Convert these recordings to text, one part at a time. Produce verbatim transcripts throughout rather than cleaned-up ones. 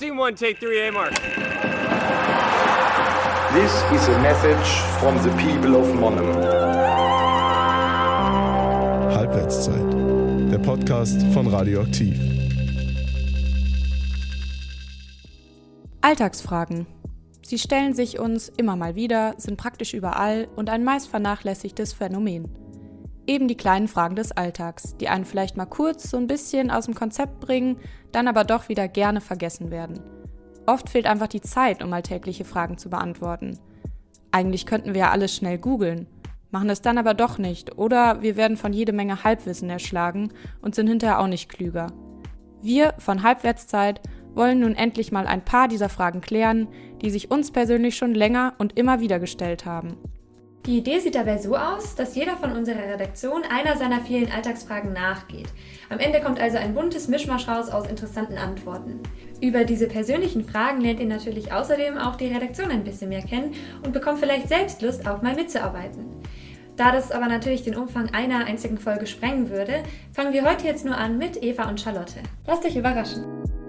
Scene one, take three, A mark. This is a message from the people of Monum. Halbwertszeit, der Podcast von Radioaktiv. Alltagsfragen. Sie stellen sich uns immer mal wieder, sind praktisch überall und ein meist vernachlässigtes Phänomen. Eben die kleinen Fragen des Alltags, die einen vielleicht mal kurz so ein bisschen aus dem Konzept bringen, dann aber doch wieder gerne vergessen werden. Oft fehlt einfach die Zeit, um alltägliche Fragen zu beantworten. Eigentlich könnten wir ja alles schnell googeln, machen es dann aber doch nicht oder wir werden von jede Menge Halbwissen erschlagen und sind hinterher auch nicht klüger. Wir von Halbwertszeit wollen nun endlich mal ein paar dieser Fragen klären, die sich uns persönlich schon länger und immer wieder gestellt haben. Die Idee sieht dabei so aus, dass jeder von unserer Redaktion einer seiner vielen Alltagsfragen nachgeht. Am Ende kommt also ein buntes Mischmasch raus aus interessanten Antworten. Über diese persönlichen Fragen lernt ihr natürlich außerdem auch die Redaktion ein bisschen mehr kennen und bekommt vielleicht selbst Lust, auch mal mitzuarbeiten. Da das aber natürlich den Umfang einer einzigen Folge sprengen würde, fangen wir heute jetzt nur an mit Eva und Charlotte. Lasst euch überraschen!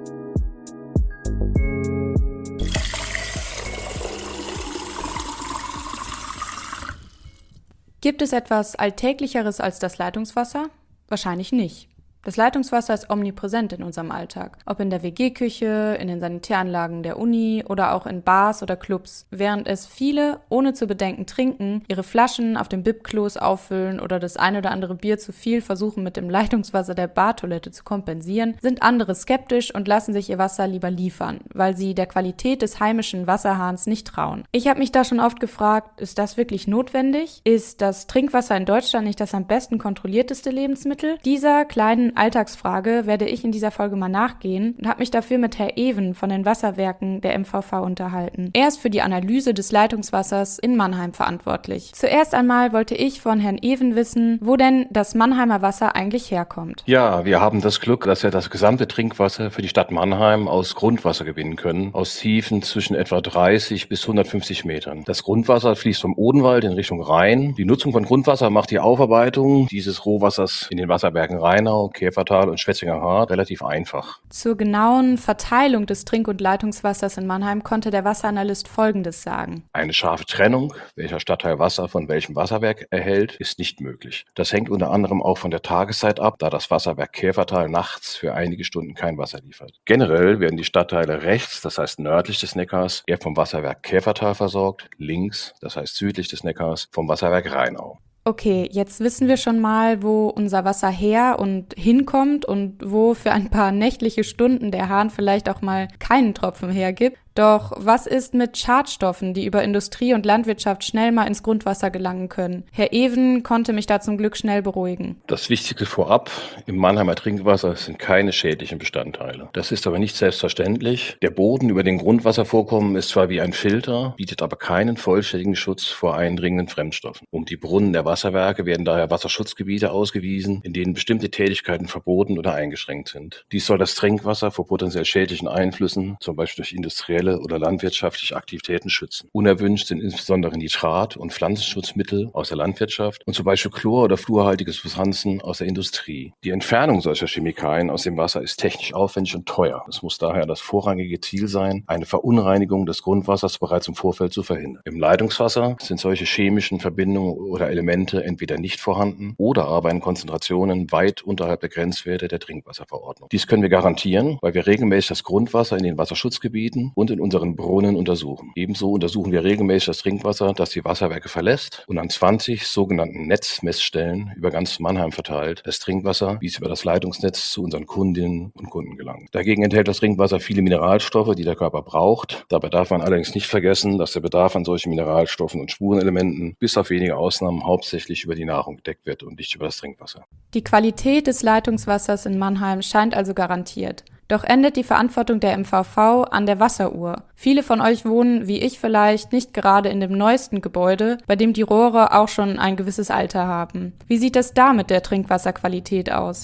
Gibt es etwas Alltäglicheres als das Leitungswasser? Wahrscheinlich nicht. Das Leitungswasser ist omnipräsent in unserem Alltag, ob in der W G-Küche, in den Sanitäranlagen der Uni oder auch in Bars oder Clubs, während es viele, ohne zu bedenken trinken, ihre Flaschen auf dem Bib-Klos auffüllen oder das ein oder andere Bier zu viel versuchen mit dem Leitungswasser der Bartoilette zu kompensieren, sind andere skeptisch und lassen sich ihr Wasser lieber liefern, weil sie der Qualität des heimischen Wasserhahns nicht trauen. Ich habe mich da schon oft gefragt, ist das wirklich notwendig? Ist das Trinkwasser in Deutschland nicht das am besten kontrollierteste Lebensmittel? Dieser kleinen Alltagsfrage werde ich in dieser Folge mal nachgehen und habe mich dafür mit Herr Even von den Wasserwerken der M V V unterhalten. Er ist für die Analyse des Leitungswassers in Mannheim verantwortlich. Zuerst einmal wollte ich von Herrn Even wissen, wo denn das Mannheimer Wasser eigentlich herkommt. Ja, wir haben das Glück, dass wir das gesamte Trinkwasser für die Stadt Mannheim aus Grundwasser gewinnen können, aus Tiefen zwischen etwa dreißig bis hundertfünfzig Metern. Das Grundwasser fließt vom Odenwald in Richtung Rhein. Die Nutzung von Grundwasser macht die Aufarbeitung dieses Rohwassers in den Wasserwerken Rheinau, Käfertal und Schwetzinger Hart relativ einfach. Zur genauen Verteilung des Trink- und Leitungswassers in Mannheim konnte der Wasseranalyst Folgendes sagen. Eine scharfe Trennung, welcher Stadtteil Wasser von welchem Wasserwerk erhält, ist nicht möglich. Das hängt unter anderem auch von der Tageszeit ab, da das Wasserwerk Käfertal nachts für einige Stunden kein Wasser liefert. Generell werden die Stadtteile rechts, das heißt nördlich des Neckars, eher vom Wasserwerk Käfertal versorgt, links, das heißt südlich des Neckars, vom Wasserwerk Rheinau. Okay, jetzt wissen wir schon mal, wo unser Wasser her und hinkommt und wo für ein paar nächtliche Stunden der Hahn vielleicht auch mal keinen Tropfen hergibt. Doch was ist mit Schadstoffen, die über Industrie und Landwirtschaft schnell mal ins Grundwasser gelangen können? Herr Even konnte mich da zum Glück schnell beruhigen. Das Wichtigste vorab, im Mannheimer Trinkwasser sind keine schädlichen Bestandteile. Das ist aber nicht selbstverständlich. Der Boden über den Grundwasservorkommen ist zwar wie ein Filter, bietet aber keinen vollständigen Schutz vor eindringenden Fremdstoffen. Um die Brunnen der Wasserwerke werden daher Wasserschutzgebiete ausgewiesen, in denen bestimmte Tätigkeiten verboten oder eingeschränkt sind. Dies soll das Trinkwasser vor potenziell schädlichen Einflüssen, zum Beispiel durch industrielle oder landwirtschaftliche Aktivitäten schützen. Unerwünscht sind insbesondere Nitrat- und Pflanzenschutzmittel aus der Landwirtschaft und zum Beispiel Chlor- oder fluorhaltige Substanzen aus der Industrie. Die Entfernung solcher Chemikalien aus dem Wasser ist technisch aufwendig und teuer. Es muss daher das vorrangige Ziel sein, eine Verunreinigung des Grundwassers bereits im Vorfeld zu verhindern. Im Leitungswasser sind solche chemischen Verbindungen oder Elemente entweder nicht vorhanden oder aber in Konzentrationen weit unterhalb der Grenzwerte der Trinkwasserverordnung. Dies können wir garantieren, weil wir regelmäßig das Grundwasser in den Wasserschutzgebieten und in unseren Brunnen untersuchen. Ebenso untersuchen wir regelmäßig das Trinkwasser, das die Wasserwerke verlässt und an zwanzig sogenannten Netzmessstellen über ganz Mannheim verteilt das Trinkwasser, wie es über das Leitungsnetz zu unseren Kundinnen und Kunden gelangt. Dagegen enthält das Trinkwasser viele Mineralstoffe, die der Körper braucht. Dabei darf man allerdings nicht vergessen, dass der Bedarf an solchen Mineralstoffen und Spurenelementen bis auf wenige Ausnahmen hauptsächlich über die Nahrung gedeckt wird und nicht über das Trinkwasser. Die Qualität des Leitungswassers in Mannheim scheint also garantiert. Doch endet die Verantwortung der M V V an der Wasseruhr. Viele von euch wohnen, wie ich vielleicht, nicht gerade in dem neuesten Gebäude, bei dem die Rohre auch schon ein gewisses Alter haben. Wie sieht es da mit der Trinkwasserqualität aus?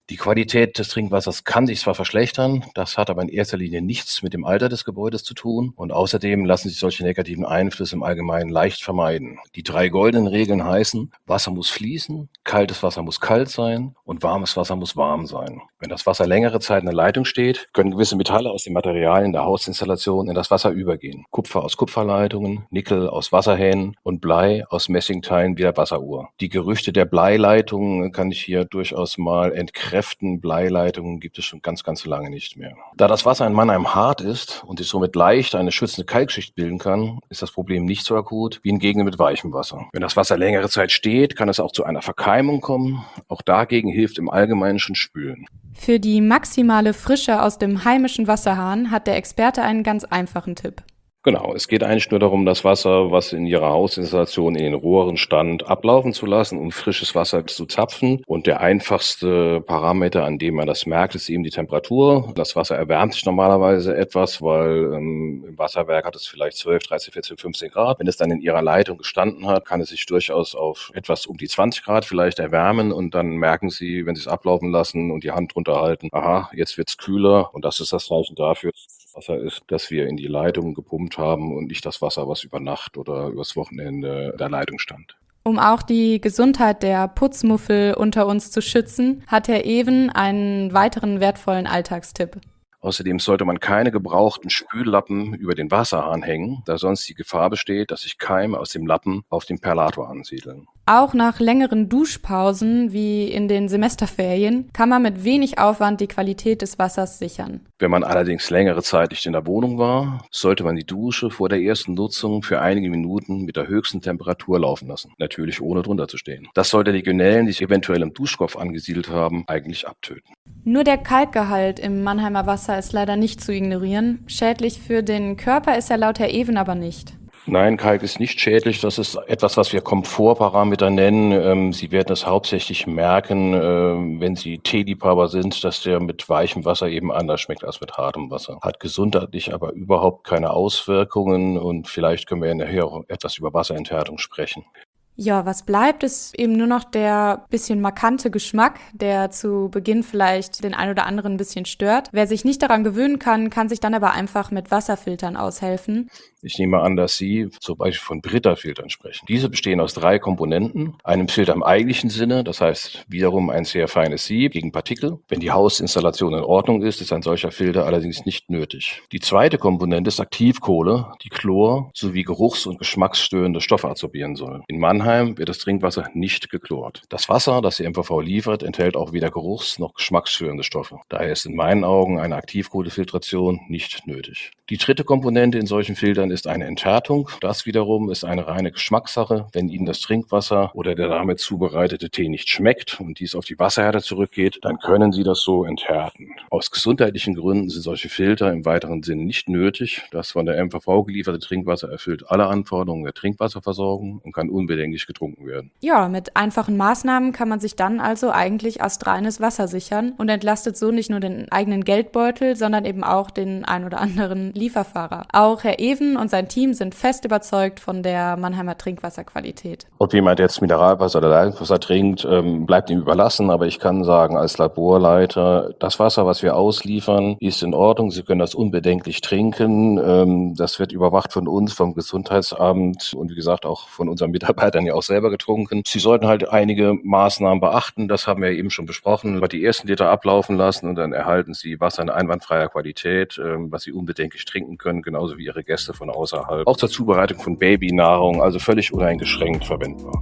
Die Qualität des Trinkwassers kann sich zwar verschlechtern, das hat aber in erster Linie nichts mit dem Alter des Gebäudes zu tun und außerdem lassen sich solche negativen Einflüsse im Allgemeinen leicht vermeiden. Die drei goldenen Regeln heißen, Wasser muss fließen, kaltes Wasser muss kalt sein und warmes Wasser muss warm sein. Wenn das Wasser längere Zeit in der Leitung steht, können gewisse Metalle aus den Materialien der Hausinstallation in das Wasser übergehen. Kupfer aus Kupferleitungen, Nickel aus Wasserhähnen und Blei aus Messingteilen wie der Wasseruhr. Die Gerüchte der Bleileitungen kann ich hier durchaus mal entkräften. Kräften, Bleileitungen gibt es schon ganz, ganz lange nicht mehr. Da das Wasser in Mannheim hart ist und sich somit leicht eine schützende Kalkschicht bilden kann, ist das Problem nicht so akut wie hingegen mit weichem Wasser. Wenn das Wasser längere Zeit steht, kann es auch zu einer Verkeimung kommen. Auch dagegen hilft im Allgemeinen schon Spülen. Für die maximale Frische aus dem heimischen Wasserhahn hat der Experte einen ganz einfachen Tipp. Genau, es geht eigentlich nur darum, das Wasser, was in Ihrer Hausinstallation in den Rohren stand, ablaufen zu lassen, um frisches Wasser zu zapfen. Und der einfachste Parameter, an dem man das merkt, ist eben die Temperatur. Das Wasser erwärmt sich normalerweise etwas, weil ähm, im Wasserwerk hat es vielleicht zwölf, dreizehn, vierzehn, fünfzehn Grad. Wenn es dann in Ihrer Leitung gestanden hat, kann es sich durchaus auf etwas um die zwanzig Grad vielleicht erwärmen. Und dann merken Sie, wenn Sie es ablaufen lassen und die Hand drunter halten, aha, jetzt wird's kühler. Und das ist das Zeichen dafür, Wasser ist, das wir in die Leitung gepumpt haben und nicht das Wasser, was über Nacht oder übers Wochenende in der Leitung stand. Um auch die Gesundheit der Putzmuffel unter uns zu schützen, hat Herr Even einen weiteren wertvollen Alltagstipp. Außerdem sollte man keine gebrauchten Spüllappen über den Wasserhahn hängen, da sonst die Gefahr besteht, dass sich Keime aus dem Lappen auf dem Perlator ansiedeln. Auch nach längeren Duschpausen wie in den Semesterferien kann man mit wenig Aufwand die Qualität des Wassers sichern. Wenn man allerdings längere Zeit nicht in der Wohnung war, sollte man die Dusche vor der ersten Nutzung für einige Minuten mit der höchsten Temperatur laufen lassen. Natürlich ohne drunter zu stehen. Das sollte die Legionellen, die sich eventuell im Duschkopf angesiedelt haben, eigentlich abtöten. Nur der Kalkgehalt im Mannheimer Wasser ist leider nicht zu ignorieren. Schädlich für den Körper ist er laut Herr Even aber nicht. Nein, Kalk ist nicht schädlich. Das ist etwas, was wir Komfortparameter nennen. Sie werden es hauptsächlich merken, wenn Sie Teeliebhaber sind, dass der mit weichem Wasser eben anders schmeckt als mit hartem Wasser. Hat gesundheitlich aber überhaupt keine Auswirkungen und vielleicht können wir nachher auch etwas über Wasserenthärtung sprechen. Ja, was bleibt, ist eben nur noch der bisschen markante Geschmack, der zu Beginn vielleicht den ein oder anderen ein bisschen stört. Wer sich nicht daran gewöhnen kann, kann sich dann aber einfach mit Wasserfiltern aushelfen. Ich nehme an, dass Sie zum Beispiel von Brita-Filtern sprechen. Diese bestehen aus drei Komponenten. Einem Filter im eigentlichen Sinne, das heißt wiederum ein sehr feines Sieb gegen Partikel. Wenn die Hausinstallation in Ordnung ist, ist ein solcher Filter allerdings nicht nötig. Die zweite Komponente ist Aktivkohle, die Chlor sowie geruchs- und geschmacksstörende Stoffe absorbieren soll. In Mannheim wird das Trinkwasser nicht geklort. Das Wasser, das die M V V liefert, enthält auch weder geruchs- noch geschmacksstörende Stoffe. Daher ist in meinen Augen eine Aktivkohlefiltration nicht nötig. Die dritte Komponente in solchen Filtern ist eine Enthärtung. Das wiederum ist eine reine Geschmackssache. Wenn Ihnen das Trinkwasser oder der damit zubereitete Tee nicht schmeckt und dies auf die Wasserhärte zurückgeht, dann können Sie das so enthärten. Aus gesundheitlichen Gründen sind solche Filter im weiteren Sinne nicht nötig. Das von der M V V gelieferte Trinkwasser erfüllt alle Anforderungen der Trinkwasserversorgung und kann unbedenklich getrunken werden. Ja, mit einfachen Maßnahmen kann man sich dann also eigentlich astreines Wasser sichern und entlastet so nicht nur den eigenen Geldbeutel, sondern eben auch den ein oder anderen Lieferfahrer. Auch Herr Even und sein Team sind fest überzeugt von der Mannheimer Trinkwasserqualität. Ob jemand jetzt Mineralwasser oder Leitungswasser trinkt, ähm, bleibt ihm überlassen, aber ich kann sagen, als Laborleiter, das Wasser, was wir ausliefern, ist in Ordnung. Sie können das unbedenklich trinken. Ähm, das wird überwacht von uns, vom Gesundheitsamt und wie gesagt auch von unseren Mitarbeitern ja auch selber getrunken. Sie sollten halt einige Maßnahmen beachten, das haben wir eben schon besprochen. Aber die ersten Liter ablaufen lassen und dann erhalten Sie Wasser in einwandfreier Qualität, ähm, was Sie unbedenklich trinken können, genauso wie Ihre Gäste von außerhalb. Auch zur Zubereitung von Babynahrung, also völlig uneingeschränkt verwendbar.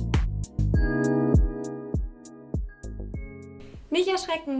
Nicht erschrecken!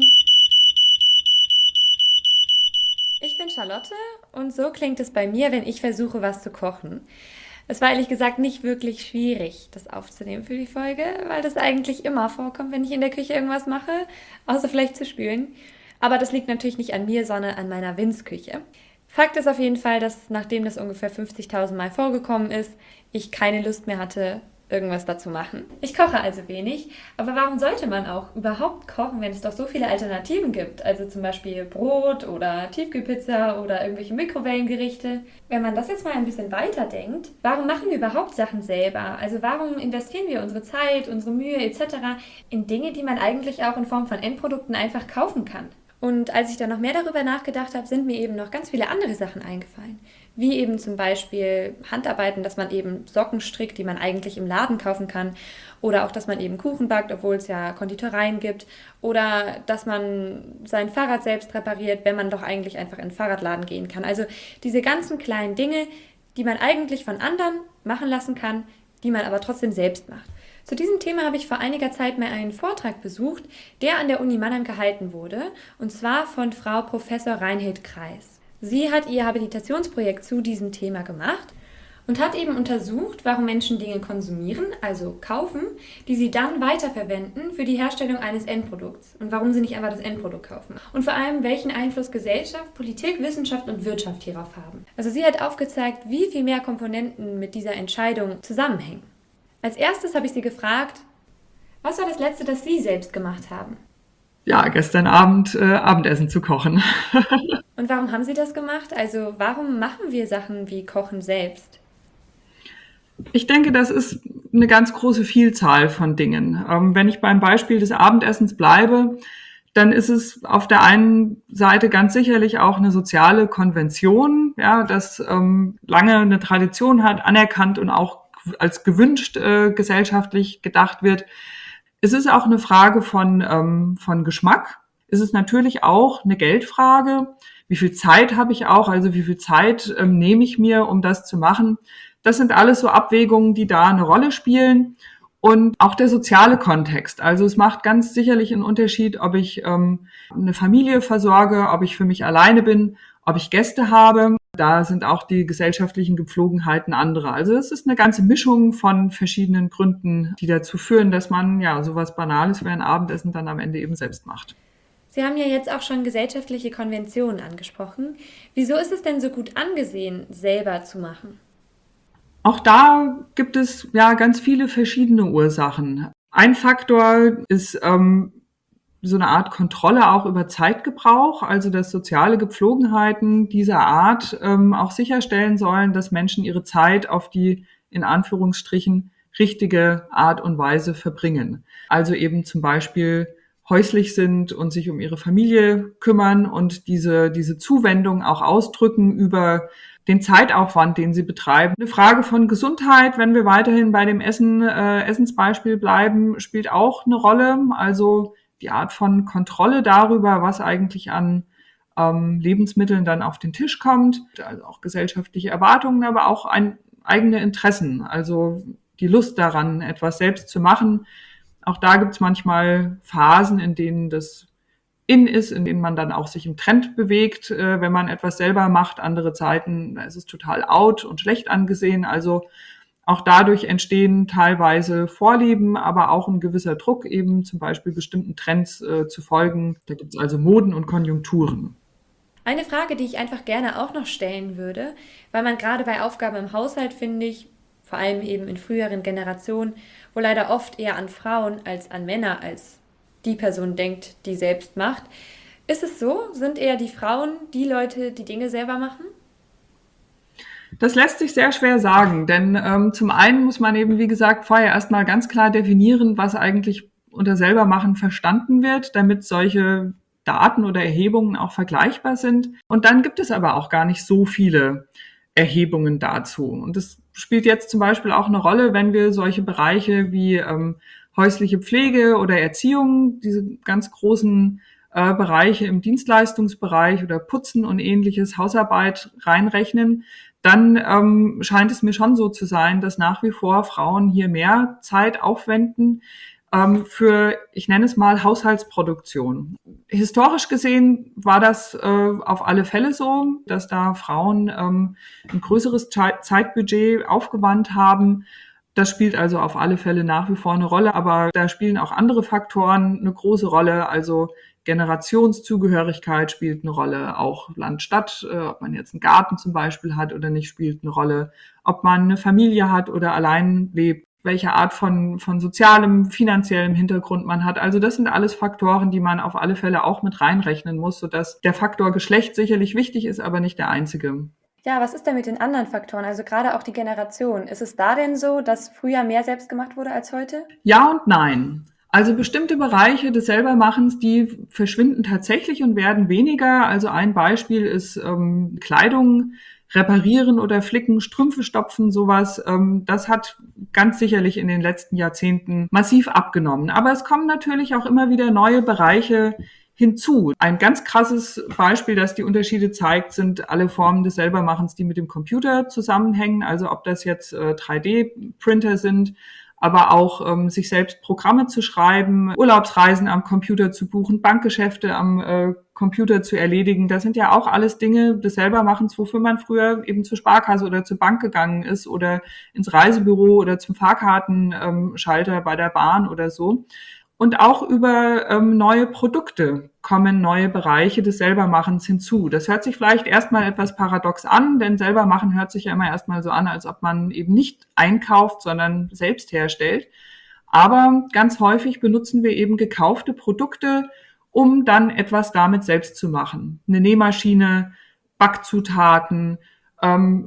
Ich bin Charlotte und so klingt es bei mir, wenn ich versuche, was zu kochen. Es war ehrlich gesagt nicht wirklich schwierig, das aufzunehmen für die Folge, weil das eigentlich immer vorkommt, wenn ich in der Küche irgendwas mache, außer vielleicht zu spülen. Aber das liegt natürlich nicht an mir, sondern an meiner Winzküche. Fakt ist auf jeden Fall, dass nachdem das ungefähr fünfzigtausend Mal vorgekommen ist, ich keine Lust mehr hatte, irgendwas dazu machen. Ich koche also wenig, aber warum sollte man auch überhaupt kochen, wenn es doch so viele Alternativen gibt? Also zum Beispiel Brot oder Tiefkühlpizza oder irgendwelche Mikrowellengerichte. Wenn man das jetzt mal ein bisschen weiterdenkt, warum machen wir überhaupt Sachen selber? Also warum investieren wir unsere Zeit, unsere Mühe et cetera in Dinge, die man eigentlich auch in Form von Endprodukten einfach kaufen kann? Und als ich dann noch mehr darüber nachgedacht habe, sind mir eben noch ganz viele andere Sachen eingefallen. Wie eben zum Beispiel Handarbeiten, dass man eben Socken strickt, die man eigentlich im Laden kaufen kann. Oder auch, dass man eben Kuchen backt, obwohl es ja Konditoreien gibt. Oder dass man sein Fahrrad selbst repariert, wenn man doch eigentlich einfach in den Fahrradladen gehen kann. Also diese ganzen kleinen Dinge, die man eigentlich von anderen machen lassen kann, die man aber trotzdem selbst macht. Zu diesem Thema habe ich vor einiger Zeit mal einen Vortrag besucht, der an der Uni Mannheim gehalten wurde, und zwar von Frau Professor Reinhild Kreis. Sie hat ihr Habilitationsprojekt zu diesem Thema gemacht und hat eben untersucht, warum Menschen Dinge konsumieren, also kaufen, die sie dann weiterverwenden für die Herstellung eines Endprodukts und warum sie nicht einfach das Endprodukt kaufen. Und vor allem, welchen Einfluss Gesellschaft, Politik, Wissenschaft und Wirtschaft hierauf haben. Also sie hat aufgezeigt, wie viel mehr Komponenten mit dieser Entscheidung zusammenhängen. Als erstes habe ich sie gefragt, was war das Letzte, das Sie selbst gemacht haben? Ja, gestern Abend äh, Abendessen zu kochen. Und warum haben Sie das gemacht? Also warum machen wir Sachen wie Kochen selbst? Ich denke, das ist eine ganz große Vielzahl von Dingen. Ähm, wenn ich beim Beispiel des Abendessens bleibe, dann ist es auf der einen Seite ganz sicherlich auch eine soziale Konvention, ja, das ähm, lange eine Tradition hat, anerkannt und auch als gewünscht äh, gesellschaftlich gedacht wird. Es ist auch eine Frage von, ähm, von Geschmack. Es ist natürlich auch eine Geldfrage. Wie viel Zeit habe ich auch? Also wie viel Zeit ähm, nehme ich mir, um das zu machen? Das sind alles so Abwägungen, die da eine Rolle spielen. Und auch der soziale Kontext. Also es macht ganz sicherlich einen Unterschied, ob ich ähm, eine Familie versorge, ob ich für mich alleine bin, ob ich Gäste habe. Da sind auch die gesellschaftlichen Gepflogenheiten andere. Also es ist eine ganze Mischung von verschiedenen Gründen, die dazu führen, dass man ja sowas Banales wie ein Abendessen dann am Ende eben selbst macht. Sie haben ja jetzt auch schon gesellschaftliche Konventionen angesprochen. Wieso ist es denn so gut angesehen, selber zu machen? Auch da gibt es ja ganz viele verschiedene Ursachen. Ein Faktor ist ähm, so eine Art Kontrolle auch über Zeitgebrauch, also dass soziale Gepflogenheiten dieser Art ähm, auch sicherstellen sollen, dass Menschen ihre Zeit auf die in Anführungsstrichen richtige Art und Weise verbringen. Also eben zum Beispiel häuslich sind und sich um ihre Familie kümmern und diese, diese Zuwendung auch ausdrücken über den Zeitaufwand, den sie betreiben. Eine Frage von Gesundheit, wenn wir weiterhin bei dem Essen, äh, Essensbeispiel bleiben, spielt auch eine Rolle. Also die Art von Kontrolle darüber, was eigentlich an ähm, Lebensmitteln dann auf den Tisch kommt. Also auch gesellschaftliche Erwartungen, aber auch ein, eigene Interessen. Also die Lust daran, etwas selbst zu machen. Auch da gibt es manchmal Phasen, in denen das in ist, in denen man dann auch sich im Trend bewegt, äh, wenn man etwas selber macht. Andere Zeiten, da ist es total out und schlecht angesehen. Also auch dadurch entstehen teilweise Vorlieben, aber auch ein gewisser Druck, eben zum Beispiel bestimmten Trends äh, zu folgen. Da gibt es also Moden und Konjunkturen. Eine Frage, die ich einfach gerne auch noch stellen würde, weil man gerade bei Aufgaben im Haushalt, finde ich, vor allem eben in früheren Generationen, wo leider oft eher an Frauen als an Männer als die Person denkt, die selbst macht. Ist es so? Sind eher die Frauen die Leute, die Dinge selber machen? Das lässt sich sehr schwer sagen, denn ähm, zum einen muss man eben, wie gesagt, vorher erstmal ganz klar definieren, was eigentlich unter Selbermachen verstanden wird, damit solche Daten oder Erhebungen auch vergleichbar sind. Und dann gibt es aber auch gar nicht so viele Erhebungen dazu. Und das spielt jetzt zum Beispiel auch eine Rolle, wenn wir solche Bereiche wie ähm, häusliche Pflege oder Erziehung, diese ganz großen äh, Bereiche im Dienstleistungsbereich oder Putzen und ähnliches, Hausarbeit reinrechnen, dann ähm, scheint es mir schon so zu sein, dass nach wie vor Frauen hier mehr Zeit aufwenden ähm, für, ich nenne es mal, Haushaltsproduktion. Historisch gesehen war das äh, auf alle Fälle so, dass da Frauen ähm, ein größeres Zeitbudget aufgewandt haben. Das spielt also auf alle Fälle nach wie vor eine Rolle, aber da spielen auch andere Faktoren eine große Rolle, also Generationszugehörigkeit spielt eine Rolle, auch Land-Stadt, äh, ob man jetzt einen Garten zum Beispiel hat oder nicht, spielt eine Rolle, ob man eine Familie hat oder allein lebt. welche Art von, von sozialem, finanziellem Hintergrund man hat. Also das sind alles Faktoren, die man auf alle Fälle auch mit reinrechnen muss, sodass der Faktor Geschlecht sicherlich wichtig ist, aber nicht der einzige. Ja, was ist denn mit den anderen Faktoren, also gerade auch die Generation? Ist es da denn so, dass früher mehr selbst gemacht wurde als heute? Ja und nein. Also bestimmte Bereiche des Selbermachens, die verschwinden tatsächlich und werden weniger. Also ein Beispiel ist ähm, Kleidung reparieren oder flicken, Strümpfe stopfen, sowas. Ähm, das hat ganz sicherlich in den letzten Jahrzehnten massiv abgenommen. Aber es kommen natürlich auch immer wieder neue Bereiche hinzu. Ein ganz krasses Beispiel, das die Unterschiede zeigt, sind alle Formen des Selbermachens, die mit dem Computer zusammenhängen. Also ob das jetzt äh, drei D-Printer sind, aber auch ähm, sich selbst Programme zu schreiben, Urlaubsreisen am Computer zu buchen, Bankgeschäfte am äh, Computer zu erledigen. Das sind ja auch alles Dinge des Selbermachens, wofür man früher eben zur Sparkasse oder zur Bank gegangen ist oder ins Reisebüro oder zum Fahrkartenschalter bei der Bahn oder so. Und auch über ähm, neue Produkte kommen neue Bereiche des Selbermachens hinzu. Das hört sich vielleicht erstmal etwas paradox an, denn Selbermachen hört sich ja immer erstmal so an, als ob man eben nicht einkauft, sondern selbst herstellt. Aber ganz häufig benutzen wir eben gekaufte Produkte, um dann etwas damit selbst zu machen. Eine Nähmaschine, Backzutaten, ähm,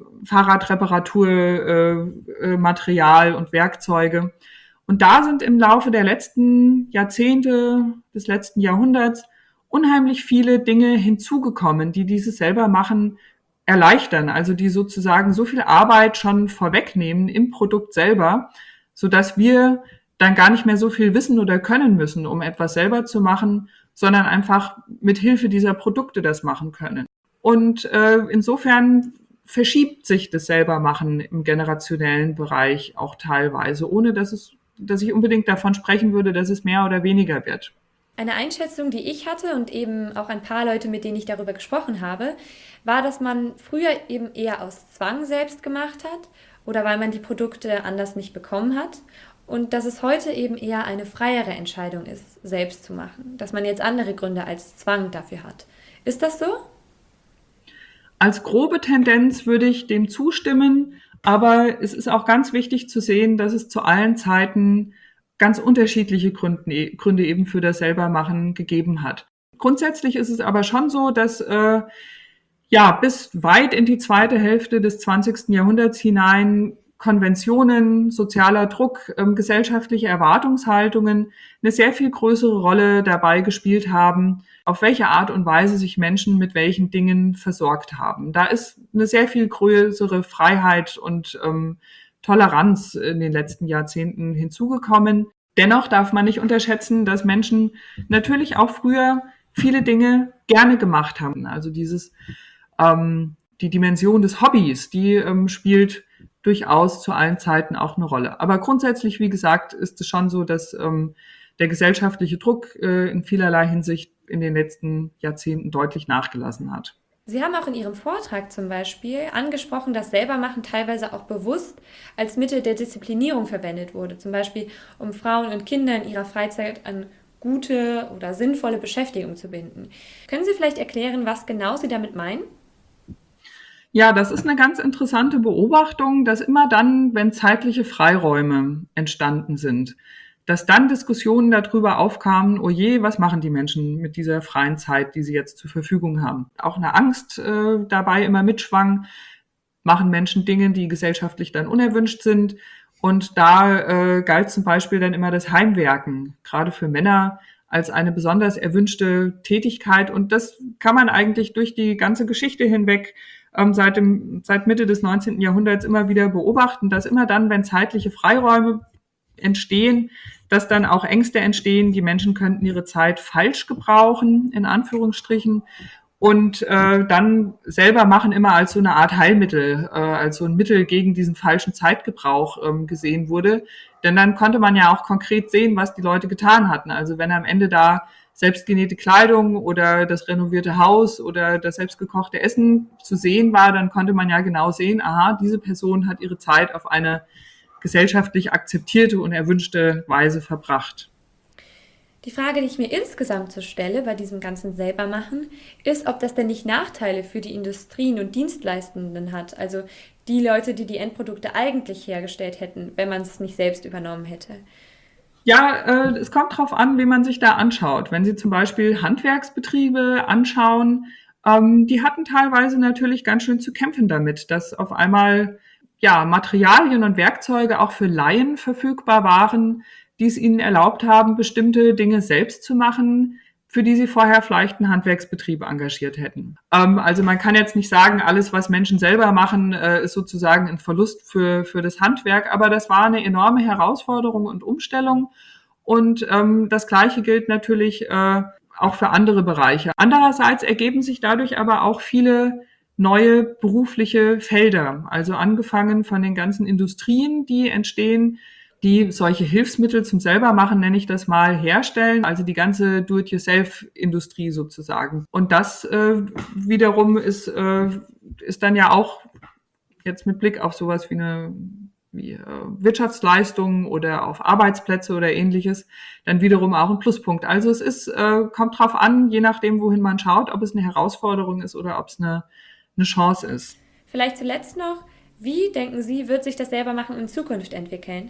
Fahrradreparaturmaterial äh, äh, Material und Werkzeuge. Und da sind im Laufe der letzten Jahrzehnte, des letzten Jahrhunderts unheimlich viele Dinge hinzugekommen, die dieses Selbermachen erleichtern, also die sozusagen so viel Arbeit schon vorwegnehmen im Produkt selber, sodass wir dann gar nicht mehr so viel wissen oder können müssen, um etwas selber zu machen, sondern einfach mit Hilfe dieser Produkte das machen können. Und äh, insofern verschiebt sich das Selbermachen im generationellen Bereich auch teilweise, ohne dass es dass ich unbedingt davon sprechen würde, dass es mehr oder weniger wird. Eine Einschätzung, die ich hatte und eben auch ein paar Leute, mit denen ich darüber gesprochen habe, war, dass man früher eben eher aus Zwang selbst gemacht hat oder weil man die Produkte anders nicht bekommen hat und dass es heute eben eher eine freiere Entscheidung ist, selbst zu machen, dass man jetzt andere Gründe als Zwang dafür hat. Ist das so? Als grobe Tendenz würde ich dem zustimmen, aber es ist auch ganz wichtig zu sehen, dass es zu allen Zeiten ganz unterschiedliche Gründe, Gründe eben für das Selbermachen gegeben hat. Grundsätzlich ist es aber schon so, dass äh, ja bis weit in die zweite Hälfte des zwanzigsten Jahrhunderts hinein Konventionen, sozialer Druck, ähm, gesellschaftliche Erwartungshaltungen eine sehr viel größere Rolle dabei gespielt haben, auf welche Art und Weise sich Menschen mit welchen Dingen versorgt haben. Da ist eine sehr viel größere Freiheit und ähm, Toleranz in den letzten Jahrzehnten hinzugekommen. Dennoch darf man nicht unterschätzen, dass Menschen natürlich auch früher viele Dinge gerne gemacht haben. Also dieses ähm, die Dimension des Hobbys, die ähm, spielt durchaus zu allen Zeiten auch eine Rolle. Aber grundsätzlich, wie gesagt, ist es schon so, dass ähm, der gesellschaftliche Druck äh, in vielerlei Hinsicht in den letzten Jahrzehnten deutlich nachgelassen hat. Sie haben auch in Ihrem Vortrag zum Beispiel angesprochen, dass Selbermachen teilweise auch bewusst als Mittel der Disziplinierung verwendet wurde, zum Beispiel um Frauen und Kinder in ihrer Freizeit an gute oder sinnvolle Beschäftigung zu binden. Können Sie vielleicht erklären, was genau Sie damit meinen? Ja, das ist eine ganz interessante Beobachtung, dass immer dann, wenn zeitliche Freiräume entstanden sind, dass dann Diskussionen darüber aufkamen, oh je, was machen die Menschen mit dieser freien Zeit, die sie jetzt zur Verfügung haben. Auch eine Angst äh, dabei immer mitschwang, machen Menschen Dinge, die gesellschaftlich dann unerwünscht sind. Und da äh, galt zum Beispiel dann immer das Heimwerken, gerade für Männer, als eine besonders erwünschte Tätigkeit. Und das kann man eigentlich durch die ganze Geschichte hinweg ähm, seit dem, seit Mitte des neunzehnten Jahrhunderts immer wieder beobachten, dass immer dann, wenn zeitliche Freiräume entstehen, dass dann auch Ängste entstehen, die Menschen könnten ihre Zeit falsch gebrauchen, in Anführungsstrichen, und äh, dann selber machen immer als so eine Art Heilmittel, äh, als so ein Mittel gegen diesen falschen Zeitgebrauch ähm, gesehen wurde. Denn dann konnte man ja auch konkret sehen, was die Leute getan hatten. Also wenn am Ende da selbstgenähte Kleidung oder das renovierte Haus oder das selbstgekochte Essen zu sehen war, dann konnte man ja genau sehen, aha, diese Person hat ihre Zeit auf eine gesellschaftlich akzeptierte und erwünschte Weise verbracht. Die Frage, die ich mir insgesamt so stelle bei diesem ganzen Selbermachen, ist, ob das denn nicht Nachteile für die Industrien und Dienstleistenden hat, also die Leute, die die Endprodukte eigentlich hergestellt hätten, wenn man es nicht selbst übernommen hätte. Ja, äh, es kommt drauf an, wie man sich da anschaut. Wenn Sie zum Beispiel Handwerksbetriebe anschauen, ähm, die hatten teilweise natürlich ganz schön zu kämpfen damit, dass auf einmal ja Materialien und Werkzeuge auch für Laien verfügbar waren, die es ihnen erlaubt haben, bestimmte Dinge selbst zu machen, für die sie vorher vielleicht einen Handwerksbetrieb engagiert hätten. Ähm, also man kann jetzt nicht sagen, alles, was Menschen selber machen, äh, ist sozusagen ein Verlust für, für das Handwerk, aber das war eine enorme Herausforderung und Umstellung. Und ähm, das Gleiche gilt natürlich äh, auch für andere Bereiche. Andererseits ergeben sich dadurch aber auch viele neue berufliche Felder, also angefangen von den ganzen Industrien, die entstehen, die solche Hilfsmittel zum Selbermachen, nenne ich das mal, herstellen, also die ganze Do-it-yourself-Industrie sozusagen. Und das äh, wiederum ist, äh, ist dann ja auch jetzt mit Blick auf sowas wie eine wie äh, Wirtschaftsleistungen oder auf Arbeitsplätze oder ähnliches, dann wiederum auch ein Pluspunkt. Also es ist, äh, kommt drauf an, je nachdem, wohin man schaut, ob es eine Herausforderung ist oder ob es eine, eine Chance ist. Vielleicht zuletzt noch, wie denken Sie, wird sich das Selbermachen in Zukunft entwickeln?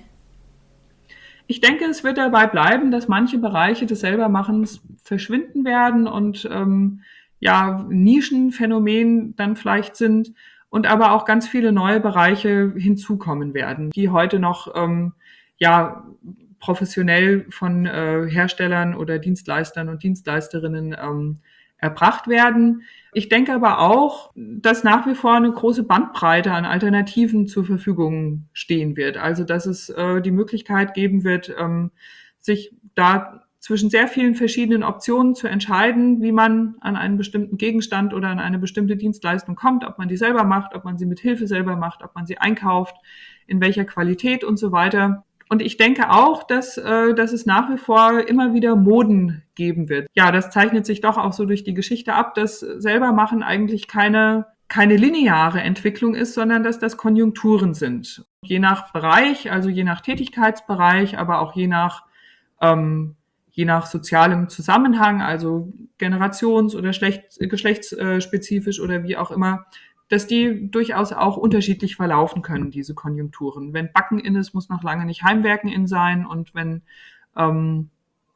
Ich denke, es wird dabei bleiben, dass manche Bereiche des Selbermachens verschwinden werden und ähm, ja Nischenphänomen dann vielleicht sind und aber auch ganz viele neue Bereiche hinzukommen werden, die heute noch ähm, ja professionell von äh, Herstellern oder Dienstleistern und Dienstleisterinnen ähm, erbracht werden. Ich denke aber auch, dass nach wie vor eine große Bandbreite an Alternativen zur Verfügung stehen wird. Also dass es äh, die Möglichkeit geben wird, ähm, sich da zwischen sehr vielen verschiedenen Optionen zu entscheiden, wie man an einen bestimmten Gegenstand oder an eine bestimmte Dienstleistung kommt, ob man die selber macht, ob man sie mit Hilfe selber macht, ob man sie einkauft, in welcher Qualität und so weiter. Und ich denke auch, dass, äh, dass es nach wie vor immer wieder Moden geben wird. Ja, das zeichnet sich doch auch so durch die Geschichte ab, dass Selbermachen eigentlich keine, keine lineare Entwicklung ist, sondern dass das Konjunkturen sind. Je nach Bereich, also je nach Tätigkeitsbereich, aber auch je nach, ähm, je nach sozialem Zusammenhang, also generations- oder schlecht, geschlechtsspezifisch oder wie auch immer, dass die durchaus auch unterschiedlich verlaufen können, diese Konjunkturen. Wenn Backen in ist, muss noch lange nicht Heimwerken in sein. Und wenn ähm,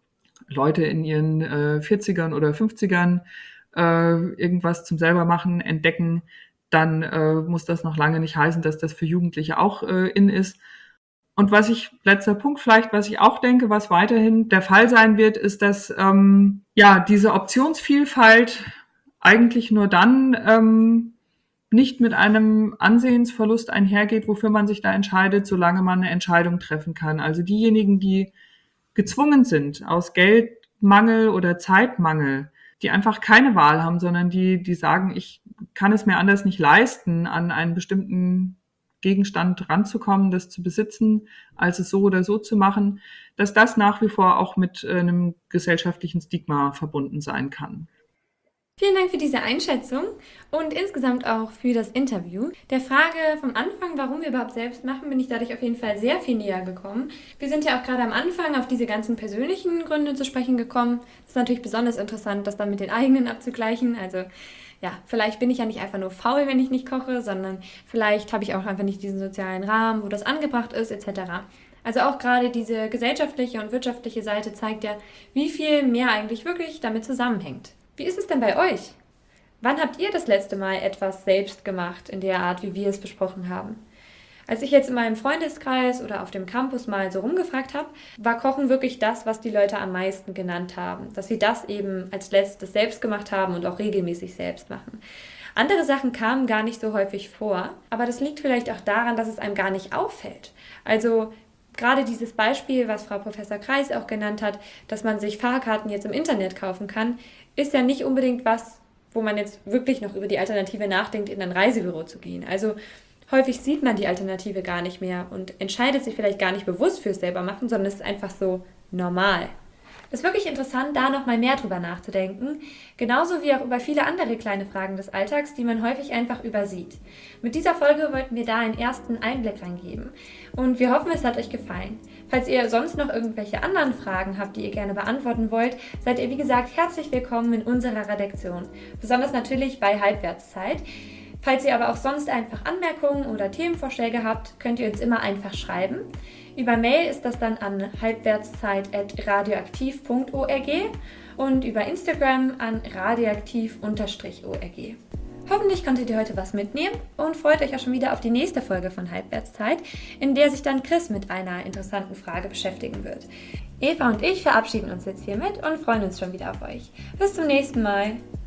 Leute in ihren äh, vierzigern oder fünfzigern äh, irgendwas zum Selbermachen entdecken, dann äh, muss das noch lange nicht heißen, dass das für Jugendliche auch äh, in ist. Und was ich, letzter Punkt vielleicht, was ich auch denke, was weiterhin der Fall sein wird, ist, dass ähm, ja diese Optionsvielfalt eigentlich nur dann ähm, nicht mit einem Ansehensverlust einhergeht, wofür man sich da entscheidet, solange man eine Entscheidung treffen kann. Also diejenigen, die gezwungen sind, aus Geldmangel oder Zeitmangel, die einfach keine Wahl haben, sondern die, die sagen, ich kann es mir anders nicht leisten, an einen bestimmten Gegenstand ranzukommen, das zu besitzen, als es so oder so zu machen, dass das nach wie vor auch mit einem gesellschaftlichen Stigma verbunden sein kann. Vielen Dank für diese Einschätzung und insgesamt auch für das Interview. Der Frage vom Anfang, warum wir überhaupt selbst machen, bin ich dadurch auf jeden Fall sehr viel näher gekommen. Wir sind ja auch gerade am Anfang auf diese ganzen persönlichen Gründe zu sprechen gekommen. Das ist natürlich besonders interessant, das dann mit den eigenen abzugleichen. Also ja, vielleicht bin ich ja nicht einfach nur faul, wenn ich nicht koche, sondern vielleicht habe ich auch einfach nicht diesen sozialen Rahmen, wo das angebracht ist, et cetera. Also auch gerade diese gesellschaftliche und wirtschaftliche Seite zeigt ja, wie viel mehr eigentlich wirklich damit zusammenhängt. Wie ist es denn bei euch? Wann habt ihr das letzte Mal etwas selbst gemacht, in der Art, wie wir es besprochen haben? Als ich jetzt in meinem Freundeskreis oder auf dem Campus mal so rumgefragt habe, war Kochen wirklich das, was die Leute am meisten genannt haben. Dass sie das eben als letztes selbst gemacht haben und auch regelmäßig selbst machen. Andere Sachen kamen gar nicht so häufig vor, aber das liegt vielleicht auch daran, dass es einem gar nicht auffällt. Also gerade dieses Beispiel, was Frau Professor Kreis auch genannt hat, dass man sich Fahrkarten jetzt im Internet kaufen kann, ist ja nicht unbedingt was, wo man jetzt wirklich noch über die Alternative nachdenkt, in ein Reisebüro zu gehen. Also häufig sieht man die Alternative gar nicht mehr und entscheidet sich vielleicht gar nicht bewusst fürs Selbermachen, sondern es ist einfach so normal. Es ist wirklich interessant, da nochmal mehr drüber nachzudenken, genauso wie auch über viele andere kleine Fragen des Alltags, die man häufig einfach übersieht. Mit dieser Folge wollten wir da einen ersten Einblick reingeben und wir hoffen, es hat euch gefallen. Falls ihr sonst noch irgendwelche anderen Fragen habt, die ihr gerne beantworten wollt, seid ihr wie gesagt herzlich willkommen in unserer Redaktion, besonders natürlich bei Halbwertszeit. Falls ihr aber auch sonst einfach Anmerkungen oder Themenvorschläge habt, könnt ihr uns immer einfach schreiben. Über Mail ist das dann an halbwertszeit at radioaktiv punkt org und über Instagram an radioaktiv Bindestrich org. Hoffentlich konntet ihr heute was mitnehmen und freut euch auch schon wieder auf die nächste Folge von Halbwertszeit, in der sich dann Chris mit einer interessanten Frage beschäftigen wird. Eva und ich verabschieden uns jetzt hiermit und freuen uns schon wieder auf euch. Bis zum nächsten Mal.